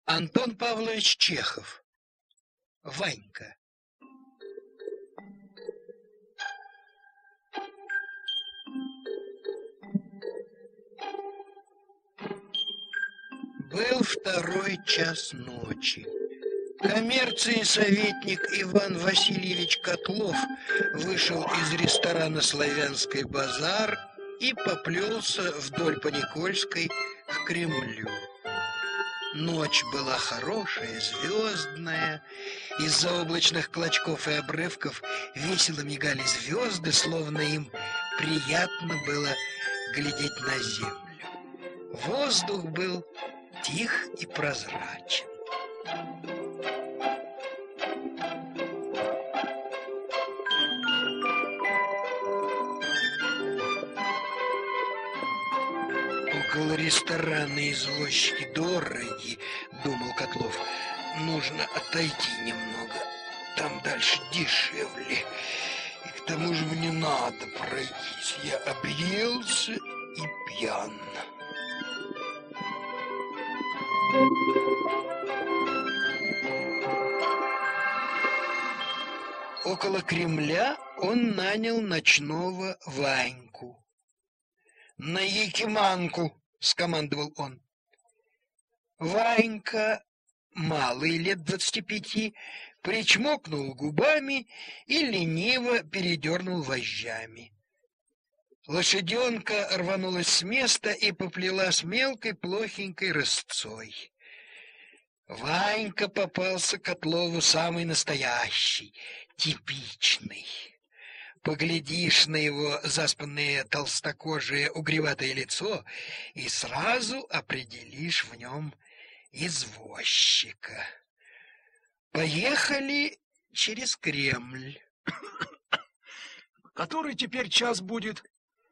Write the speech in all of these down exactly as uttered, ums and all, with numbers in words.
Антон Павлович Чехов. Ванька. Был второй час ночи. Коммерции советник Иван Васильевич Котлов вышел из ресторана «Славянский базар» и поплелся вдоль по Никольской к Кремлю. Ночь была хорошая, звездная. Из-за облачных клочков и обрывков весело мигали звезды, словно им приятно было глядеть на землю. Воздух был тих и прозрачен. Около ресторана извозчики дороги, думал Котлов. Нужно отойти немного. Там дальше дешевле. И к тому же мне надо пройтись. Я объелся и пьян. Около Кремля он нанял ночного Ваньку. «На Якиманку!» — скомандовал он. Ванька, малый, лет двадцати пяти, причмокнул губами и лениво передернул вожжами. Лошаденка рванулась с места и поплелась мелкой плохенькой рысцой. Ванька попался Котлову самый настоящий, типичный. Поглядишь на его заспанное толстокожее угреватое лицо и сразу определишь в нем извозчика. Поехали через Кремль. Который теперь час будет?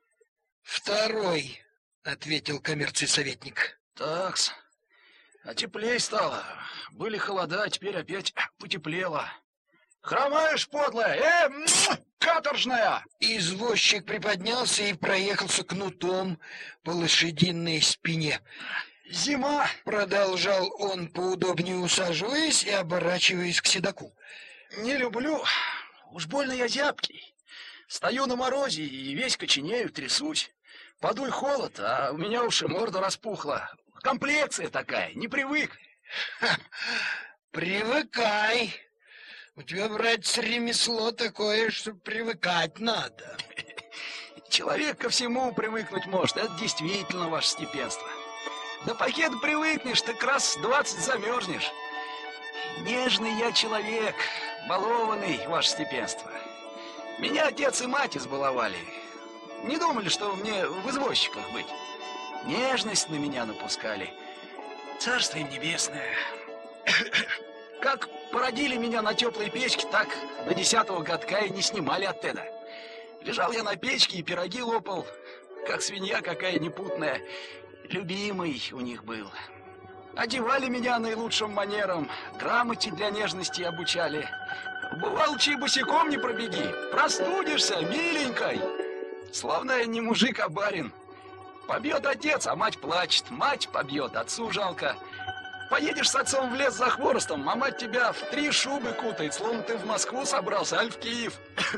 Второй, ответил коммерции советник. Такс. А теплей стало. Были холода, а теперь опять потеплело. Хромаешь, подлая! Э, каторжная! Извозчик приподнялся и проехался кнутом по лошадиной спине. Зима, продолжал он, поудобнее усаживаясь и оборачиваясь к седоку. Не люблю. Уж больно я зябкий. Стою на морозе и весь коченею, трясусь. Подуй холод, а у меня уж и морда распухла. Комплекция такая, не привык. Ха, привыкай. У тебя, братец, ремесло такое, что привыкать надо. Человек ко всему привыкнуть может, это действительно ваше степенство. До пакета привыкнешь, так раз двадцать замерзнешь. Нежный я человек, балованный, ваше степенство. Меня отец и мать избаловали. Не думали, что мне в извозчиках быть. Нежность на меня напускали. Царство им небесное. Как породили меня на теплой печке, так до десятого годка и не снимали оттуда. Лежал я на печке и пироги лопал, как свинья какая непутная. Любимый у них был. Одевали меня наилучшим манером, грамоте для нежности обучали. Бывал, чей босиком не пробеги, простудишься, миленькой. Словно не мужик, а барин. Побьет отец, а мать плачет, мать побьет, отцу жалко. Поедешь с отцом в лес за хворостом, а мать тебя в три шубы кутает, словно ты в Москву собрался, аль в Киев.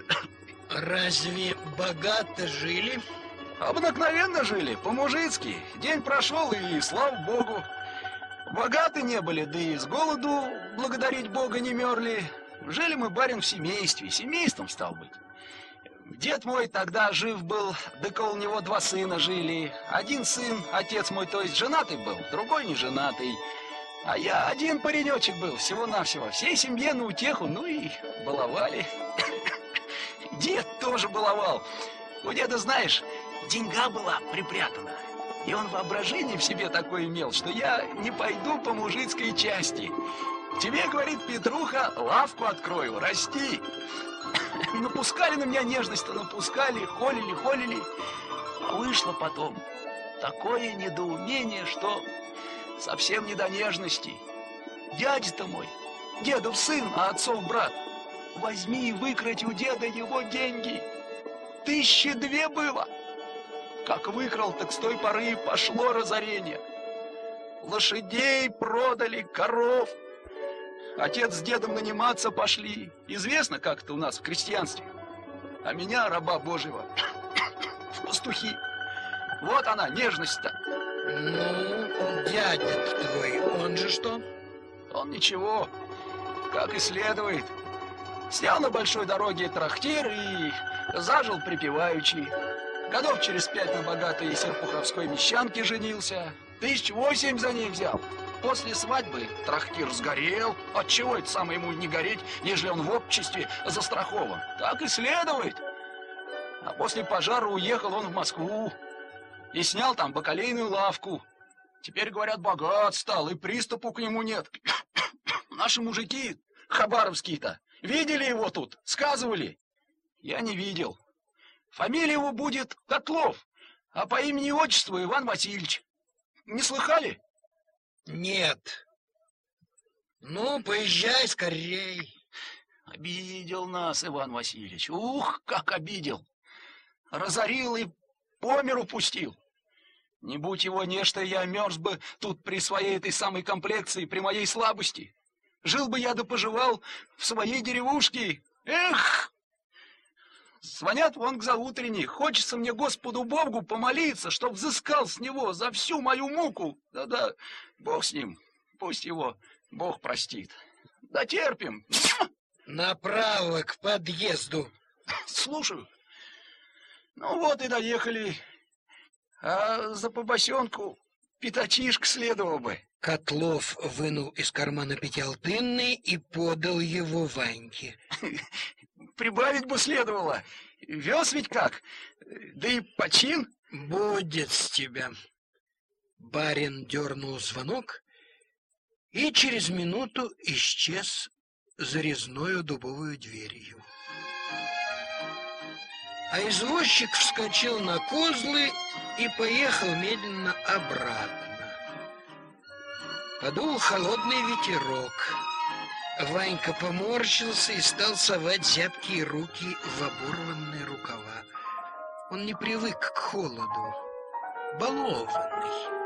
Разве богато жили? Обыкновенно жили, по-мужицки. День прошел, и слава богу. Богаты не были, да и с голоду, благодарить Бога, не мерли. Жили мы, барин, в семействе, семейством стал быть. Дед мой тогда жив был, да около него два сына жили. Один сын, отец мой, то есть женатый был, другой не женатый. А я один паренечек был, всего-навсего. Всей семье на утеху, ну и баловали. Дед тоже баловал. У деда, знаешь, деньга была припрятана. И он воображение в себе такое имел, что я не пойду по мужицкой части. Тебе, говорит Петруха, лавку открою, расти. Напускали на меня нежность-то, напускали, холили, холили. А вышло потом такое недоумение, что совсем не до нежности. Дядя-то мой, дедов сын, а отцов брат, возьми и выкрати у деда его деньги. Тысячи две было. Как выкрал, так с той поры пошло разорение. Лошадей продали, коров. Отец с дедом наниматься пошли. Известно, как это у нас в крестьянстве. А меня, раба Божьего, в пастухи. Вот она, нежность-то. Ну, дядя твой, он же что? Он ничего, как и следует. Снял на большой дороге трактир и зажил припеваючи. Годов через пять на богатой серпуховской мещанке женился. Тысяч восемь за ней взял. После свадьбы трактир сгорел. Отчего это самое ему не гореть, ежели он в обществе застрахован? Так и следует. А после пожара уехал он в Москву и снял там бакалейную лавку. Теперь, говорят, богат стал, и приступу к нему нет. Наши мужики, хабаровские-то, видели его тут, сказывали. Я не видел. Фамилия его будет Котлов, а по имени и отчеству Иван Васильевич. Не слыхали? Нет. Ну, поезжай скорей. Обидел нас Иван Васильевич. Ух, как обидел. Разорил и по миру пустил. Не будь его нечто, я мерз бы тут при своей этой самой комплекции, при моей слабости. Жил бы я да поживал в своей деревушке. Эх! Звонят вон к заутренней. Хочется мне Господу Богу помолиться, чтоб взыскал с него за всю мою муку. Да-да, Бог с ним. Пусть его Бог простит. Да терпим. Направо к подъезду. Слушаю. Ну вот и доехали. А за побосенку пятачишка следовал бы. Котлов вынул из кармана пятиалтынный и подал его Ваньке. Прибавить бы следовало. Вез ведь как? Да и почин. Будет с тебя. Барин дернул звонок и через минуту исчез за резною дубовую дверью. А извозчик вскочил на козлы и поехал медленно обратно. Подул холодный ветерок. Ванька поморщился и стал совать зябкие руки в оборванные рукава. Он не привык к холоду, балованный.